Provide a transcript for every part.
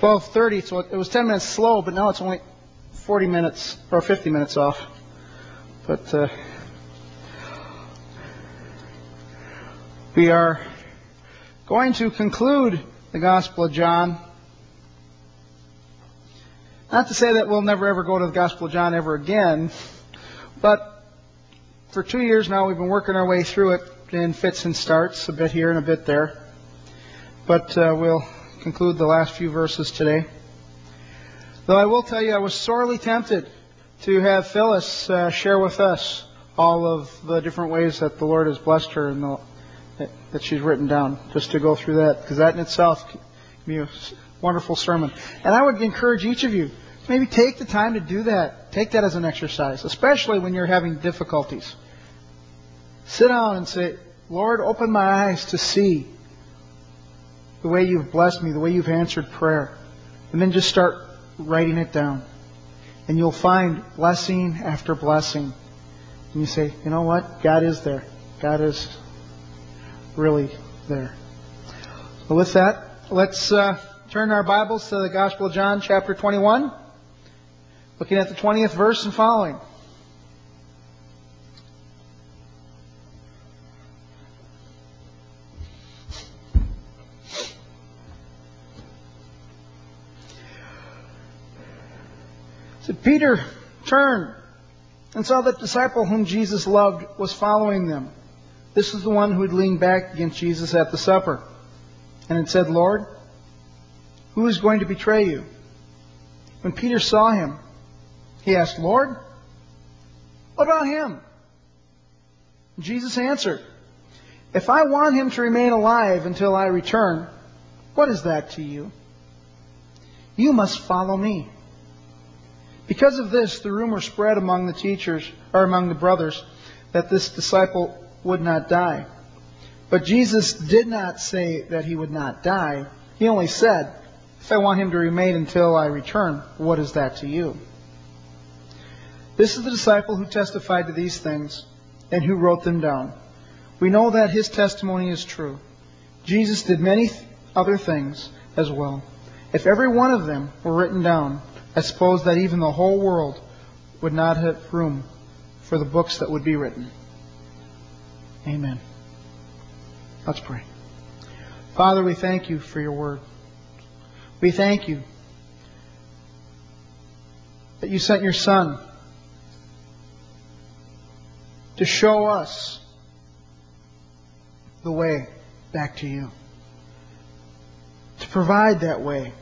12:30, so it was 10 minutes slow, but now it's only 40 minutes or 50 minutes off. But we are going to conclude the Gospel of John. Not to say that we'll never ever go to the Gospel of John ever again, but for 2 years now we've been working our way through it in fits and starts, a bit here and a bit there. But we'll conclude the last few verses today. Though I will tell you, I was sorely tempted to have Phyllis share with us all of the different ways that the Lord has blessed her and that she's written down, just to go through that, because that in itself can be a wonderful sermon. And I would encourage each of you to maybe take the time to do that. Take that as an exercise, especially when you're having difficulties. Sit down and say, Lord, open my eyes to see the way you've blessed me, the way you've answered prayer. And then just start writing it down. And you'll find blessing after blessing. And you say, you know what? God is there. God is really there. So with that, let's turn our Bibles to the Gospel of John, chapter 21. Looking at the 20th verse and following. So Peter turned and saw that disciple whom Jesus loved was following them. This is the one who had leaned back against Jesus at the supper and had said, Lord, who is going to betray you? When Peter saw him, he asked, Lord, what about him? Jesus answered, if I want him to remain alive until I return, what is that to you? You must follow me. Because of this, the rumor spread among the teachers, or among the brothers, that this disciple would not die. But Jesus did not say that he would not die. He only said, if I want him to remain until I return, what is that to you? This is the disciple who testified to these things and who wrote them down. We know that his testimony is true. Jesus did many other things as well. If every one of them were written down, I suppose that even the whole world would not have room for the books that would be written. Amen. Let's pray. Father, we thank you for your word. We thank you that you sent your Son to show us the way back to you, to provide that way.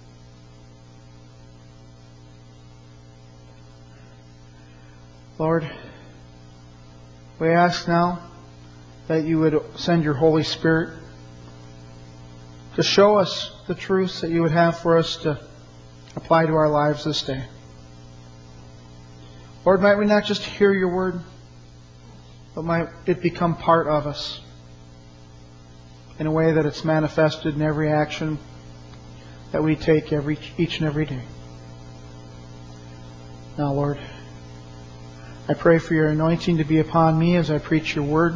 Lord, we ask now that you would send your Holy Spirit to show us the truths that you would have for us to apply to our lives this day. Lord, might we not just hear your word, but might it become part of us in a way that it's manifested in every action that we take each and every day. Now, Lord, I pray for your anointing to be upon me as I preach your word.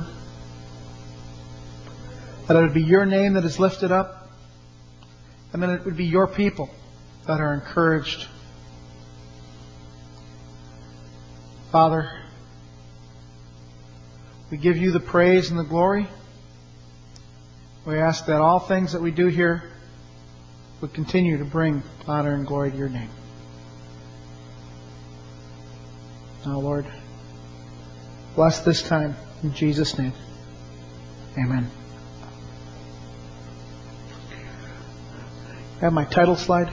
That it would be your name that is lifted up. And that it would be your people that are encouraged. Father, we give you the praise and the glory. We ask that all things that we do here would continue to bring honor and glory to your name. Now, Lord, bless this time in Jesus' name. Amen. I have my title slide.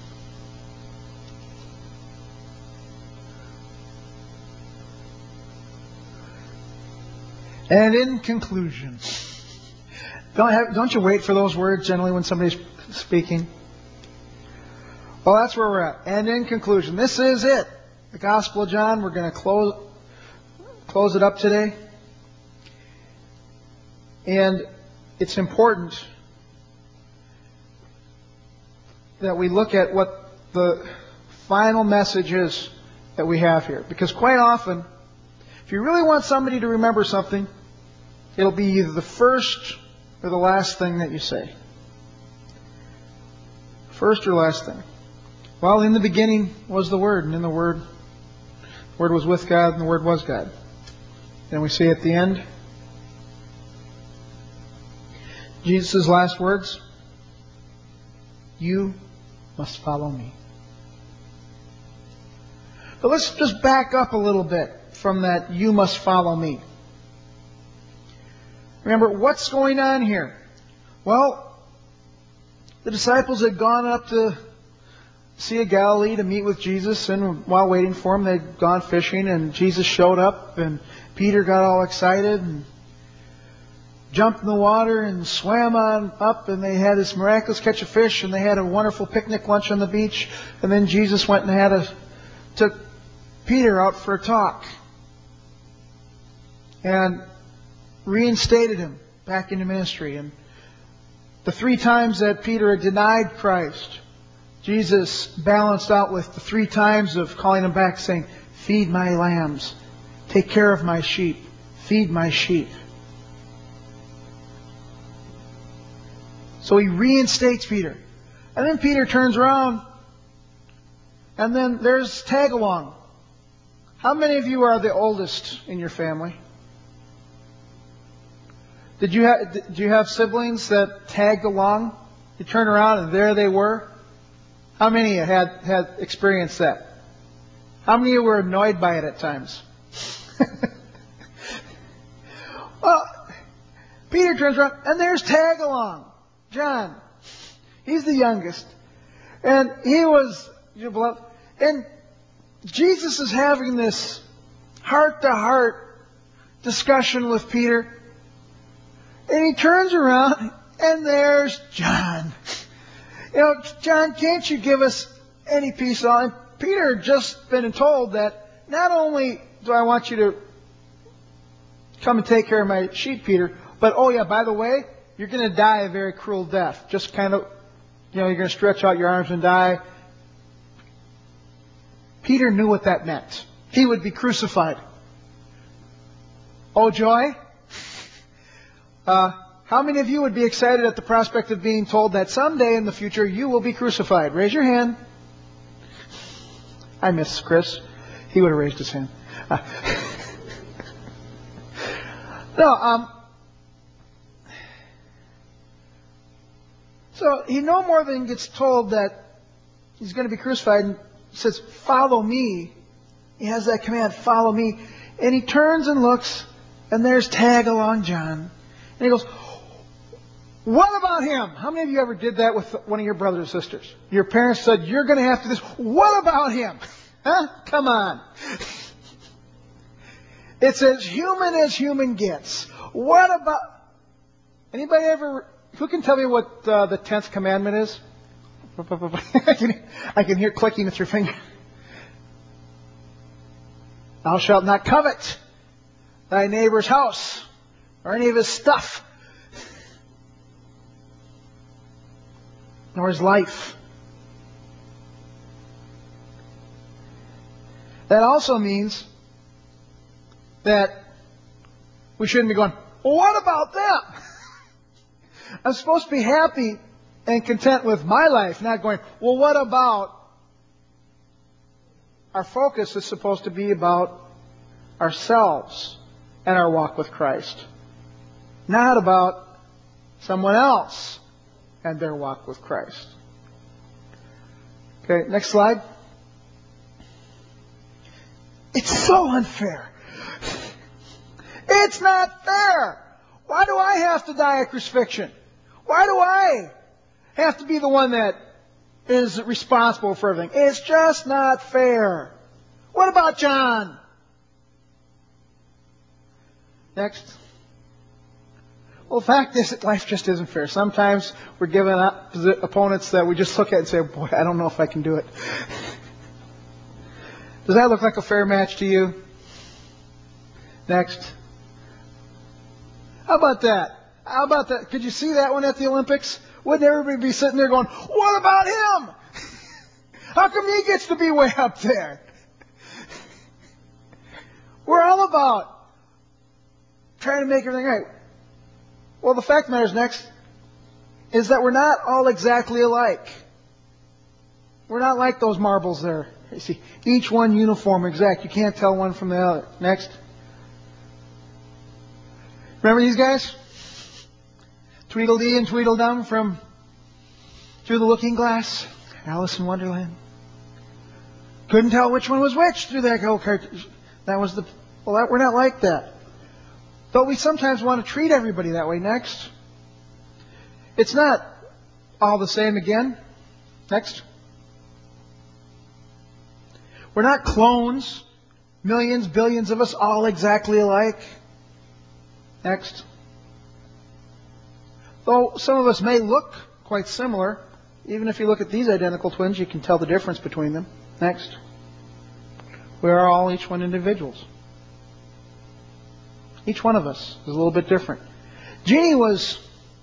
And in conclusion, don't you wait for those words generally when somebody's speaking? Well, that's where we're at. And in conclusion, this is it. The Gospel of John. We're going to close it up today. And it's important that we look at what the final message is that we have here. Because quite often, if you really want somebody to remember something, it'll be either the first or the last thing that you say. First or last thing? Well, in the beginning was the Word, and in the Word was with God, and the Word was God. And we see at the end, Jesus' last words, you must follow me. But let's just back up a little bit from that, you must follow me. Remember, what's going on here? Well, the disciples had gone up to Sea of Galilee to meet with Jesus, and while waiting for him, they'd gone fishing, and Jesus showed up, and Peter got all excited and jumped in the water and swam on up, and they had this miraculous catch of fish, and they had a wonderful picnic lunch on the beach, and then Jesus went and took Peter out for a talk and reinstated him back into ministry. And the 3 times that Peter had denied Christ, Jesus balanced out with the 3 times of calling him back, saying, feed my lambs, take care of my sheep, feed my sheep. So he reinstates Peter. And then Peter turns around, and then there's tag along. How many of you are the oldest in your family? Did you have siblings that tagged along? You turn around and there they were? How many of you had experienced that? How many of you were annoyed by it at times? Well, Peter turns around and there's tag along. John. He's the youngest. And he was your beloved. And Jesus is having this heart-to-heart discussion with Peter. And he turns around and there's John. John, can't you give us any peace at all? And Peter had just been told that not only do I want you to come and take care of my sheep, Peter, but oh yeah, by the way, you're going to die a very cruel death. Just kind of, you're going to stretch out your arms and die. Peter knew what that meant. He would be crucified. Oh, joy! How many of you would be excited at the prospect of being told that someday in the future you will be crucified? Raise your hand. I miss Chris. He would have raised his hand. So he no more than gets told that he's going to be crucified, and he says, follow me. He has that command, follow me. And he turns and looks, and there's tag along John. And he goes, what about him? How many of you ever did that with one of your brothers or sisters? Your parents said, you're going to have to do this. What about him? Huh? Come on. It's as human gets. What about... Anybody ever... Who can tell me what the 10th commandment is? I can hear clicking with your finger. Thou shalt not covet thy neighbor's house or any of his stuff, nor his life. That also means that we shouldn't be going, well, what about them? I'm supposed to be happy and content with my life, not going, well, what about... Our focus is supposed to be about ourselves and our walk with Christ, not about someone else and their walk with Christ. Okay, next slide. It's so unfair. It's not fair. Why do I have to die a crucifixion? Why do I have to be the one that is responsible for everything? It's just not fair. What about John? Next. Well, the fact is that life just isn't fair. Sometimes we're given opponents that we just look at and say, boy, I don't know if I can do it. Does that look like a fair match to you? Next. How about that? How about that? Could you see that one at the Olympics? Wouldn't everybody be sitting there going, what about him? How come he gets to be way up there? We're all about trying to make everything right. Well, the fact of the matter is next is that we're not all exactly alike. We're not like those marbles there. You see, each one uniform, exact. You can't tell one from the other. Next. Remember these guys? Tweedledee and Tweedledum from Through the Looking Glass. Alice in Wonderland. Couldn't tell which one was which through that whole cartoon. We're not like that. But we sometimes want to treat everybody that way. Next. It's not all the same again. Next. We're not clones. Millions, billions of us all exactly alike. Next. Though some of us may look quite similar, even if you look at these identical twins, you can tell the difference between them. Next. We are all each one individuals. Each one of us is a little bit different. Jeannie was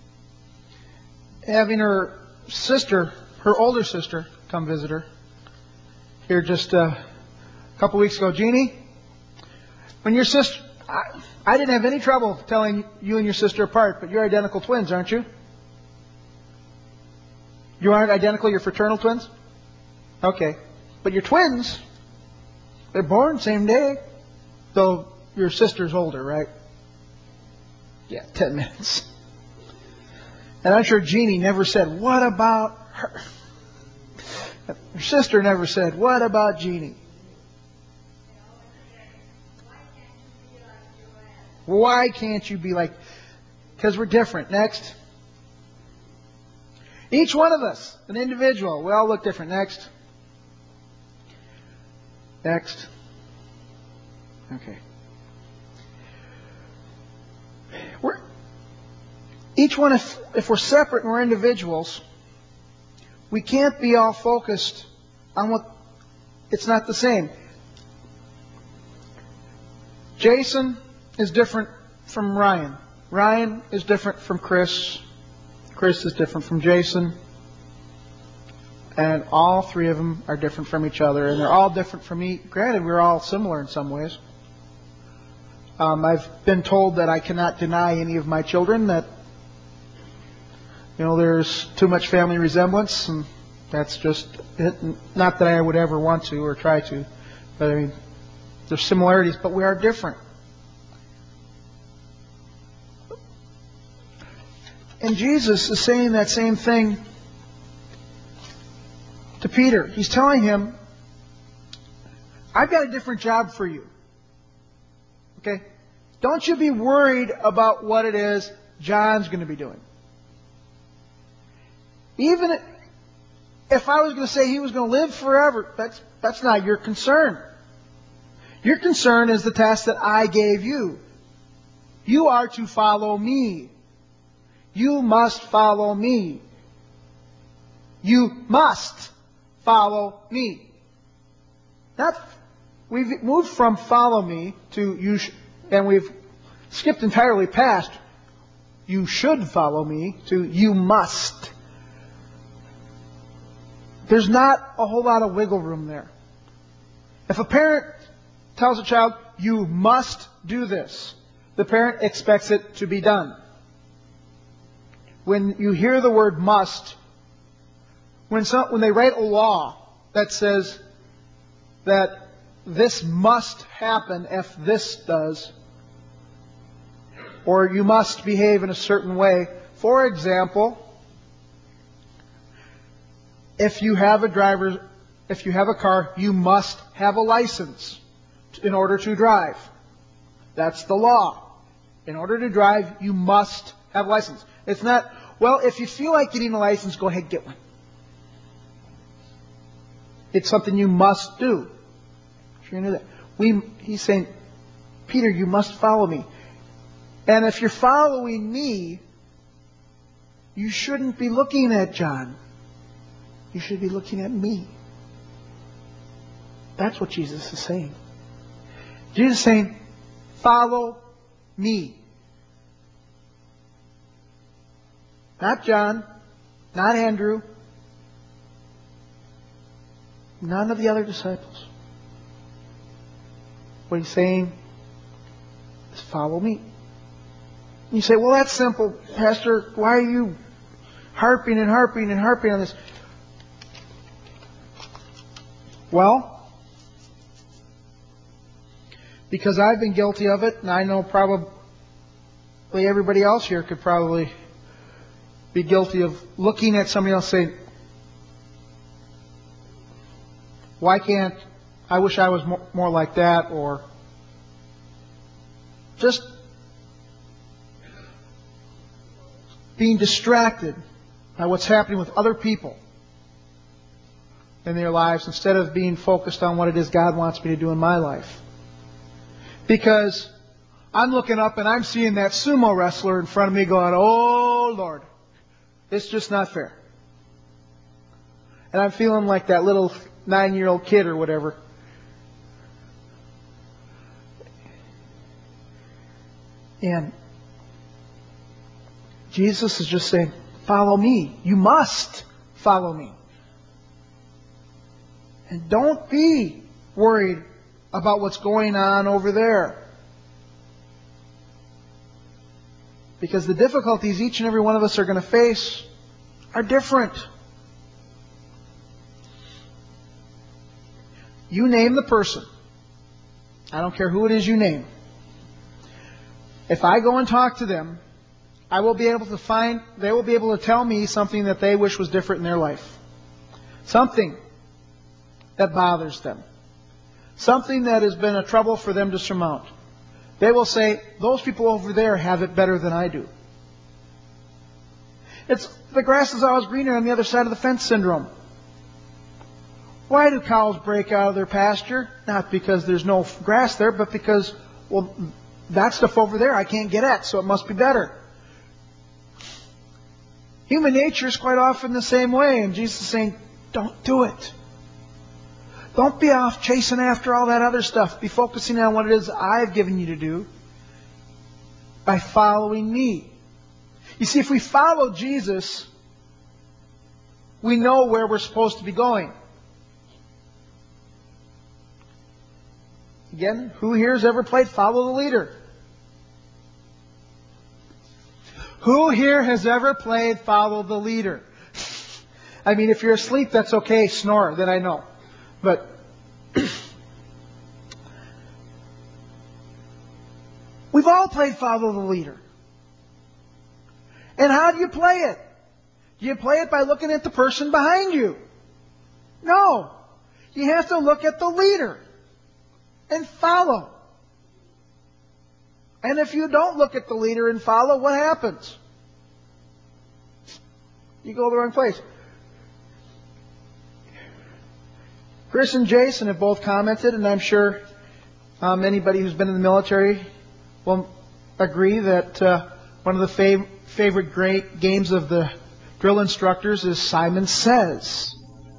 having her sister, her older sister, come visit her here just a couple weeks ago. Jeannie, when your sister... I didn't have any trouble telling you and your sister apart, but you're identical twins, aren't you? You aren't identical, you're fraternal twins? Okay. But you're twins. They're born same day. Though your sister's older, right? Yeah, 10 minutes. And I'm sure Jeannie never said, what about her? Her sister never said, what about Jeannie? Why can't you be like... Because we're different. Next. Each one of us, an individual. We all look different. Next. Next. Okay. Each one, if we're separate and we're individuals, we can't be all focused on what... It's not the same. Jason is different from Ryan. Ryan is different from Chris. Chris is different from Jason. And all three of them are different from each other. And they're all different from me. Granted, we're all similar in some ways. I've been told that I cannot deny any of my children that, there's too much family resemblance. And that's just it. Not that I would ever want to or try to. But I mean, there's similarities, but we are different. And Jesus is saying that same thing to Peter. He's telling him, I've got a different job for you. Okay? Don't you be worried about what it is John's going to be doing. Even if I was going to say he was going to live forever, that's not your concern. Your concern is the task that I gave you. You are to follow me. You must follow me. You must follow me. We've moved from follow me to you, and we've skipped entirely past you should follow me to you must. There's not a whole lot of wiggle room there. If a parent tells a child, you must do this, the parent expects it to be done. When you hear the word must, when they write a law that says that this must happen if this does, or you must behave in a certain way. For example, if you have a car, you must have a license in order to drive. That's the law. In order to drive, you must have a license. It's not, well, if you feel like getting a license, go ahead and get one. It's something you must do. Sure you knew that. He's saying, Peter, you must follow me. And if you're following me, you shouldn't be looking at John. You should be looking at me. That's what Jesus is saying. Jesus is saying, follow me. Not John, not Andrew, none of the other disciples. What he's saying is follow me. You say, well, that's simple, Pastor. Why are you harping and harping and harping on this? Well, because I've been guilty of it, and I know probably everybody else here could probably be guilty of looking at somebody else saying, why can't, I wish I was more like that, or just being distracted by what's happening with other people in their lives instead of being focused on what it is God wants me to do in my life. Because I'm looking up and I'm seeing that sumo wrestler in front of me going, oh Lord, it's just not fair. And I'm feeling like that little 9-year-old kid or whatever. And Jesus is just saying, follow me. You must follow me. And don't be worried about what's going on over there. Because the difficulties each and every one of us are going to face are different. You name the person. I don't care who it is you name. If I go and talk to them, I will be able to find, they will be able to tell me something that they wish was different in their life. Something that bothers them. Something that has been a trouble for them to surmount. They will say, those people over there have it better than I do. It's the grass is always greener on the other side of the fence syndrome. Why do cows break out of their pasture? Not because there's no grass there, but because, well, that stuff over there I can't get at, so it must be better. Human nature is quite often the same way, and Jesus is saying, don't do it. Don't be off chasing after all that other stuff. Be focusing on what it is I've given you to do by following me. You see, if we follow Jesus, we know where we're supposed to be going. Again, who here has ever played Follow the Leader? Who here has ever played Follow the Leader? I mean, if you're asleep, that's okay. Snore, then I know. But we've all played Follow the Leader. And how do you play it? Do you play it by looking at the person behind you? No. You have to look at the leader and follow. And if you don't look at the leader and follow, what happens? You go the wrong place. Chris and Jason have both commented, and I'm sure anybody who's been in the military will agree that one of the favorite great games of the drill instructors is Simon Says.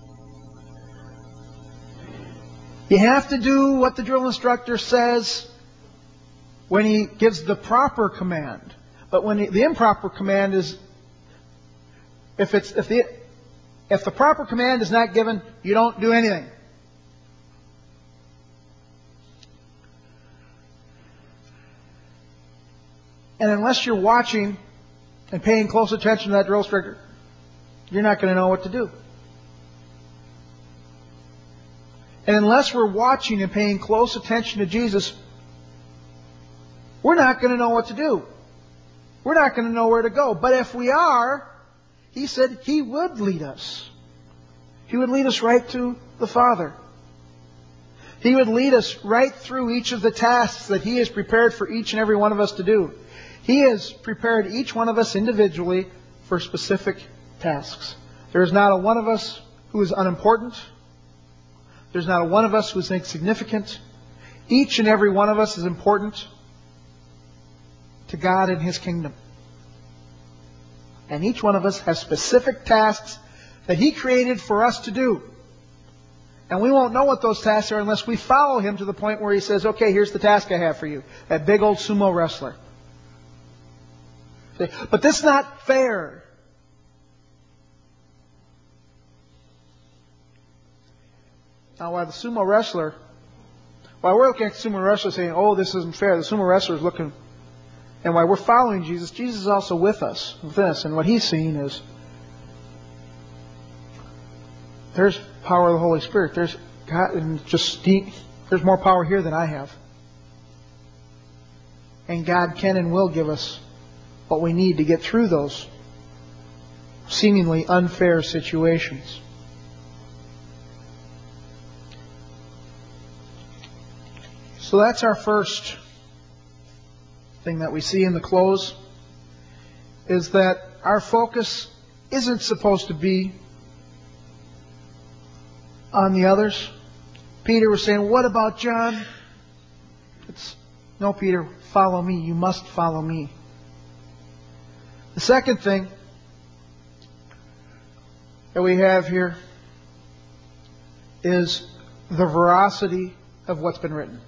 You have to do what the drill instructor says when he gives the proper command. But when the improper command is, if the proper command is not given, you don't do anything. And unless you're watching and paying close attention to that drill instructor, you're not going to know what to do. And unless we're watching and paying close attention to Jesus, we're not going to know what to do. We're not going to know where to go. But if we are, He said He would lead us. He would lead us right to the Father. He would lead us right through each of the tasks that He has prepared for each and every one of us to do. He has prepared each one of us individually for specific tasks. There is not a one of us who is unimportant. There's not a one of us who is insignificant. Each and every one of us is important to God and His kingdom. And each one of us has specific tasks that He created for us to do. And we won't know what those tasks are unless we follow Him to the point where He says, okay, here's the task I have for you. That big old sumo wrestler. But this is not fair. Now, while we're looking at the sumo wrestler saying, oh, this isn't fair, the sumo wrestler is looking, and while we're following Jesus, Jesus is also with us, and what He's seeing is, there's power of the Holy Spirit. There's God, and just there's more power here than I have. And God can and will give us what we need to get through those seemingly unfair situations. So that's our first thing that we see in the close, is that our focus isn't supposed to be on the others. Peter was saying, what about John? No, Peter, follow me. You must follow me. The second thing that we have here is the veracity of what's been written.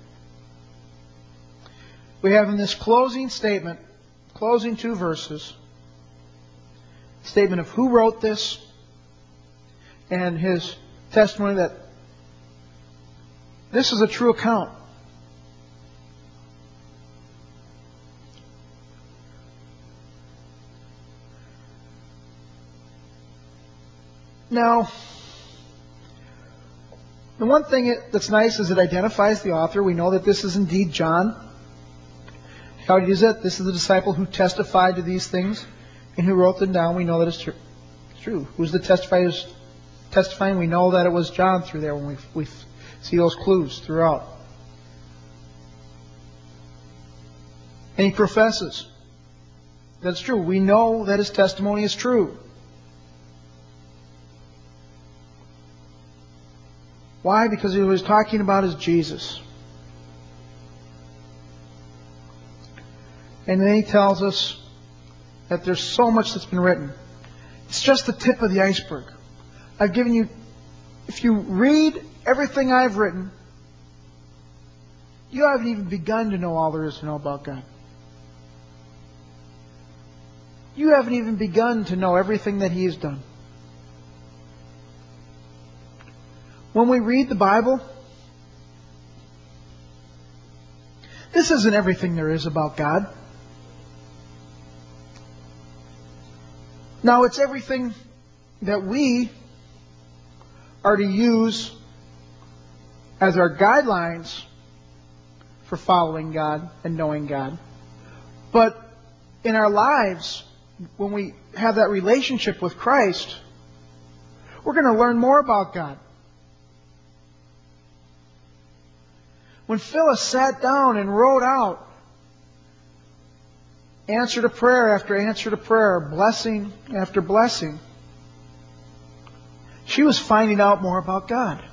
We have in this closing statement, closing 2 verses, statement of who wrote this and his testimony that this is a true account. Now, the one thing that's nice is it identifies the author. We know that this is indeed John. How do you use it? This is the disciple who testified to these things and who wrote them down. We know that it's true. Who's the testifier who's testifying? We know that it was John through there when we see those clues throughout. And he professes that it's true. We know that his testimony is true. Why? Because he was talking about is Jesus. And then he tells us that there's so much that's been written. It's just the tip of the iceberg. I've given you, if you read everything I've written, you haven't even begun to know all there is to know about God. You haven't even begun to know everything that He has done. When we read the Bible, this isn't everything there is about God. Now, it's everything that we are to use as our guidelines for following God and knowing God. But in our lives, when we have that relationship with Christ, we're going to learn more about God. When Phyllis sat down and wrote out answer to prayer after answer to prayer, blessing after blessing, she was finding out more about God.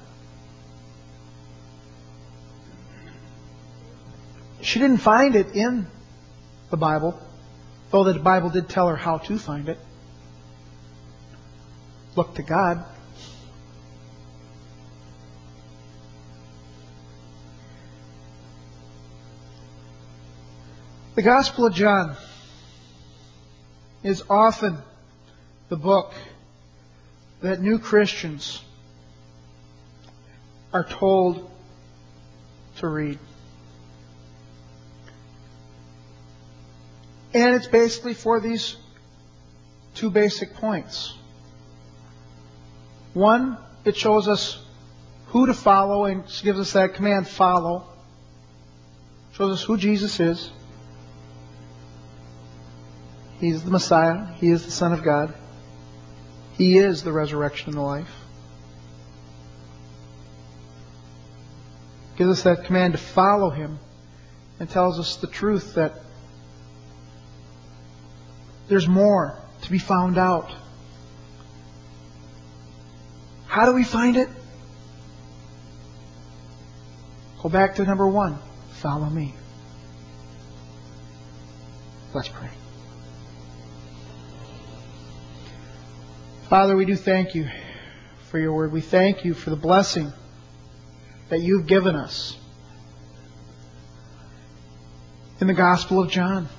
She didn't find it in the Bible, though the Bible did tell her how to find it. Look to God. The Gospel of John is often the book that new Christians are told to read. And it's basically for these 2 basic points. One, it shows us who to follow and gives us that command, follow. Shows us who Jesus is. He's the Messiah. He is the Son of God. He is the resurrection and the life. Gives us that command to follow Him and tells us the truth that there's more to be found out. How do we find it? Go back to number 1. Follow me. Let's pray. Father, we do thank You for Your word. We thank You for the blessing that You've given us in the Gospel of John.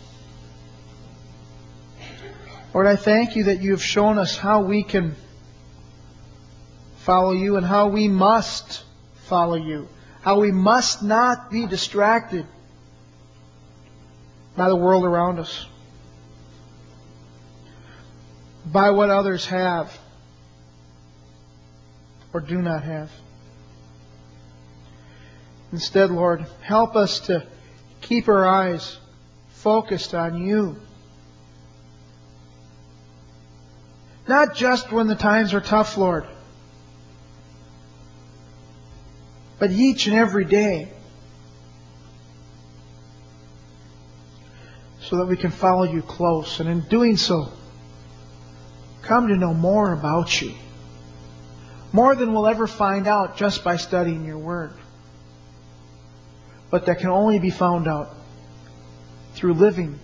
Lord, I thank You that You have shown us how we can follow You and how we must follow You. How we must not be distracted by the world around us, by what others have or do not have. Instead, Lord, help us to keep our eyes focused on You. Not just when the times are tough, Lord, but each and every day, so that we can follow You close, and in doing so, come to know more about You. More than we'll ever find out just by studying Your Word. But that can only be found out through living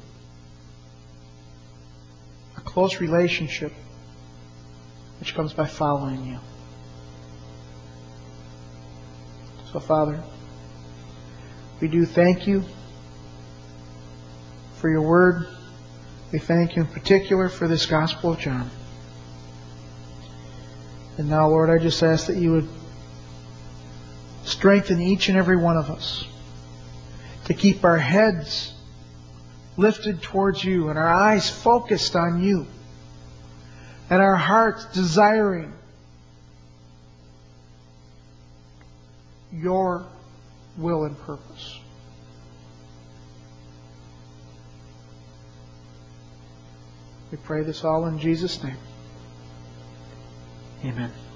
a close relationship, which comes by following You. So, Father, we do thank You for Your Word. We thank You in particular for this Gospel of John. And now, Lord, I just ask that You would strengthen each and every one of us to keep our heads lifted towards You and our eyes focused on You and our hearts desiring Your will and purpose. We pray this all in Jesus' name. Amen.